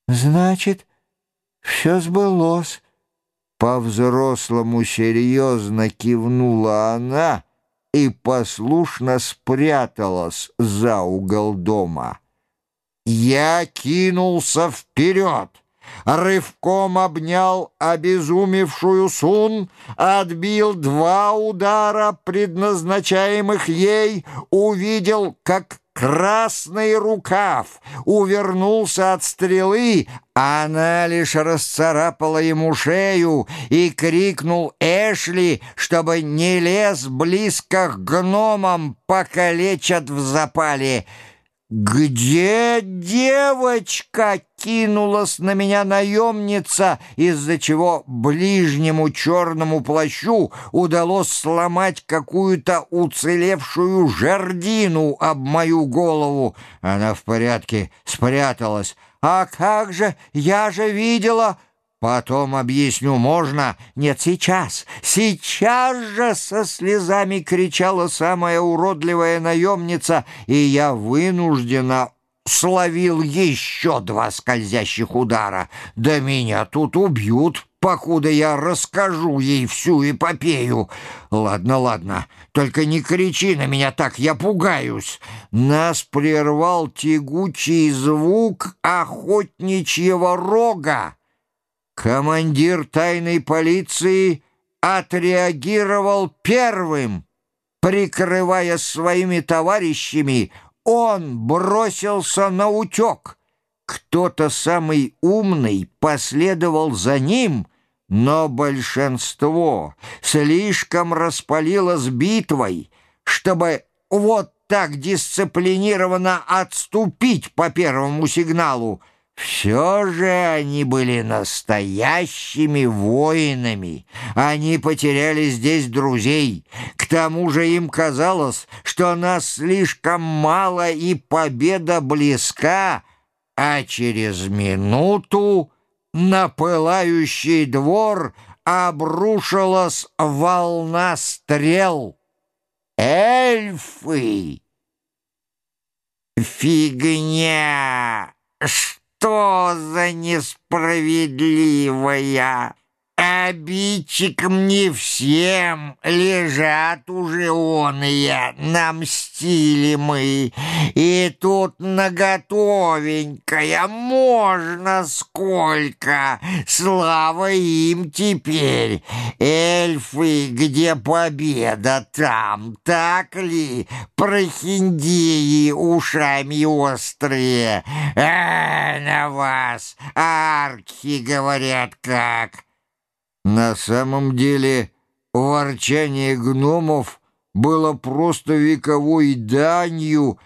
Значит, все сбылось. По-взрослому серьезно кивнула она и послушно спряталась за угол дома. Я кинулся вперед, рывком обнял обезумевшую Сун, отбил 2 удара, предназначаемых ей, увидел, как красный рукав увернулся от стрелы, а она лишь расцарапала ему шею, и крикнул Эшли, чтобы не лез близко к гномам, покалечат в запале. «Где девочка?» — кинулась на меня наемница, из-за чего ближнему черному плащу удалось сломать какую-то уцелевшую жердину об мою голову. Она в порядке, спряталась. «А как же? Я же видела...» «Потом объясню, можно?» «Нет, сейчас, сейчас же!» — со слезами кричала самая уродливая наемница, и я вынужденно словил еще 2 скользящих удара. Да меня тут убьют, покуда я расскажу ей всю эпопею. Ладно, ладно, только не кричи на меня так, я пугаюсь. Нас прервал тягучий звук охотничьего рога. Командир тайной полиции отреагировал первым. Прикрывая своими товарищами, он бросился на утек. Кто-то самый умный последовал за ним, но большинство слишком распалилось битвой, чтобы вот так дисциплинированно отступить по первому сигналу. Все же они были настоящими воинами. Они потеряли здесь друзей. К тому же им казалось, что нас слишком мало и победа близка, а через минуту на пылающий двор обрушилась волна стрел. Эльфы! Фигня! Что за несправедливая? Обидчикам не всем лежат уже оные, намстили мы. И тут наготовенькая, можно сколько. Слава им теперь. Эльфы, где победа, там, так ли? Прохиндеи ушами острые. На вас архи говорят как. На самом деле ворчание гномов было просто вековой данью,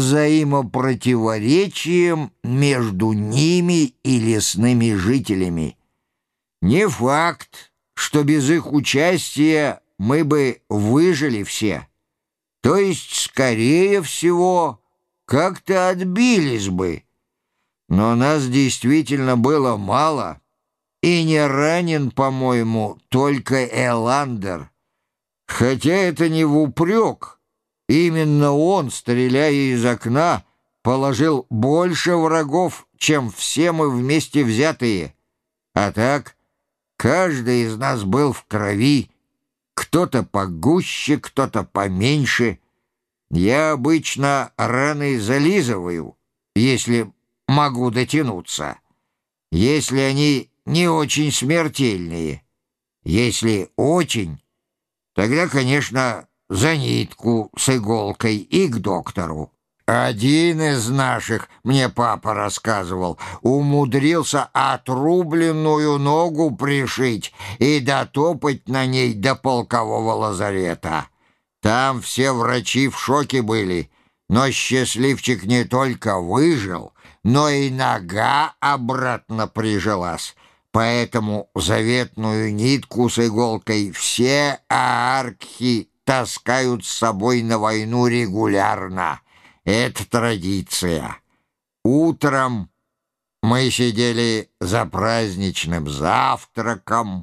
взаимопротиворечием между ними и лесными жителями. Не факт, что без их участия мы бы выжили все. То есть, скорее всего, как-то отбились бы. Но нас действительно было мало. И не ранен, по-моему, только Эландер. Хотя это не в упрек. Именно он, стреляя из окна, положил больше врагов, чем все мы вместе взятые. А так, каждый из нас был в крови. Кто-то погуще, кто-то поменьше. Я обычно раны зализываю, если могу дотянуться. Если они не очень смертельные. Если очень, тогда, конечно, за нитку с иголкой и к доктору. Один из наших, мне папа рассказывал, умудрился отрубленную ногу пришить и дотопать на ней до полкового лазарета. Там все врачи в шоке были, но счастливчик не только выжил, но и нога обратно прижилась. Поэтому заветную нитку с иголкой все ааркхи таскают с собой на войну регулярно. Это традиция. Утром мы сидели за праздничным завтраком.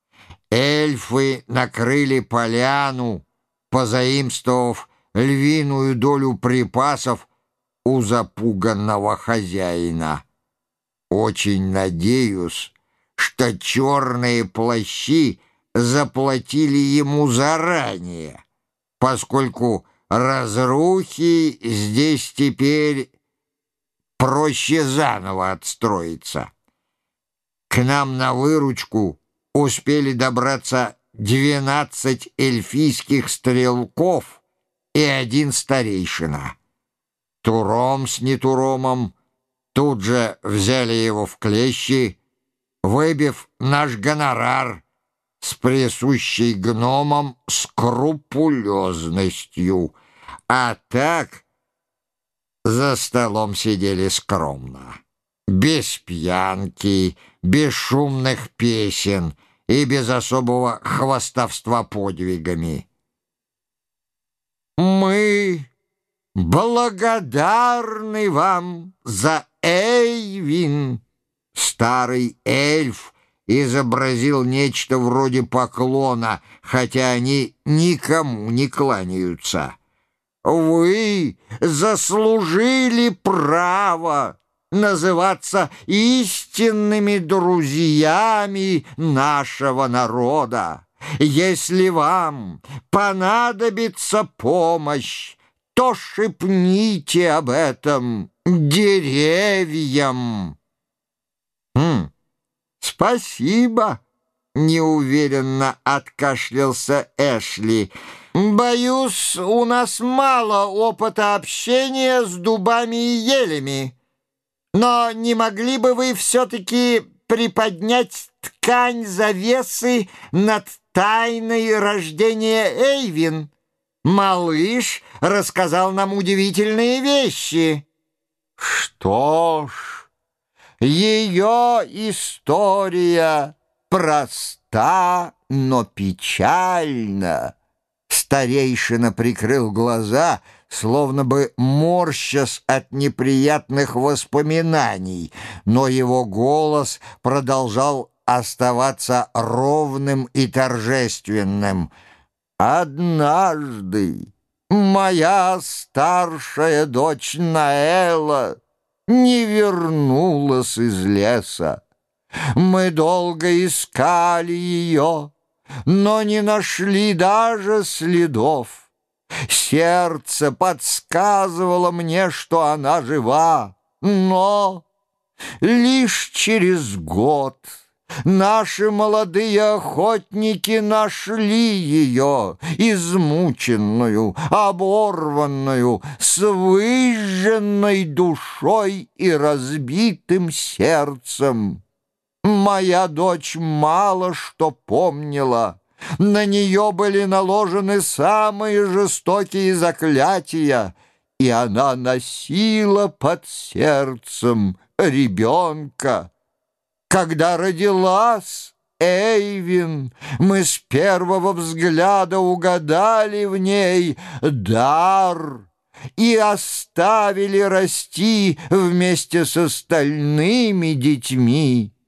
Эльфы накрыли поляну, позаимствовав львиную долю припасов у запуганного хозяина. Очень надеюсь, что черные плащи заплатили ему заранее, поскольку разрухи здесь теперь проще заново отстроиться. К нам на выручку успели добраться 12 эльфийских стрелков и 1 старейшина. Туром с Нетуромом тут же взяли его в клещи, выбив наш гонорар с присущей гномам скрупулезностью, а так за столом сидели скромно, без пьянки, без шумных песен и без особого хвастовства подвигами. «Мы благодарны вам за Эйвин!» Старый эльф изобразил нечто вроде поклона, хотя они никому не кланяются. «Вы заслужили право называться истинными друзьями нашего народа. Если вам понадобится помощь, то шепните об этом деревьям». «Спасибо», — неуверенно откашлялся Эшли. «Боюсь, у нас мало опыта общения с дубами и елями. Но не могли бы вы все-таки приподнять ткань завесы над тайной рождения Эйвин? Малыш рассказал нам удивительные вещи». «Что ж, ее история проста, но печальна». Старейшина прикрыл глаза, словно бы морщась от неприятных воспоминаний, но его голос продолжал оставаться ровным и торжественным. «Однажды моя старшая дочь Наэла не вернулась из леса. Мы долго искали ее, но не нашли даже следов. Сердце подсказывало мне, что она жива, но лишь через год наши молодые охотники нашли ее, измученную, оборванную, с выжженной душой и разбитым сердцем. Моя дочь мало что помнила. На нее были наложены самые жестокие заклятия, и она носила под сердцем ребенка. Когда родилась Эйвин, мы с первого взгляда угадали в ней дар и оставили расти вместе с остальными детьми.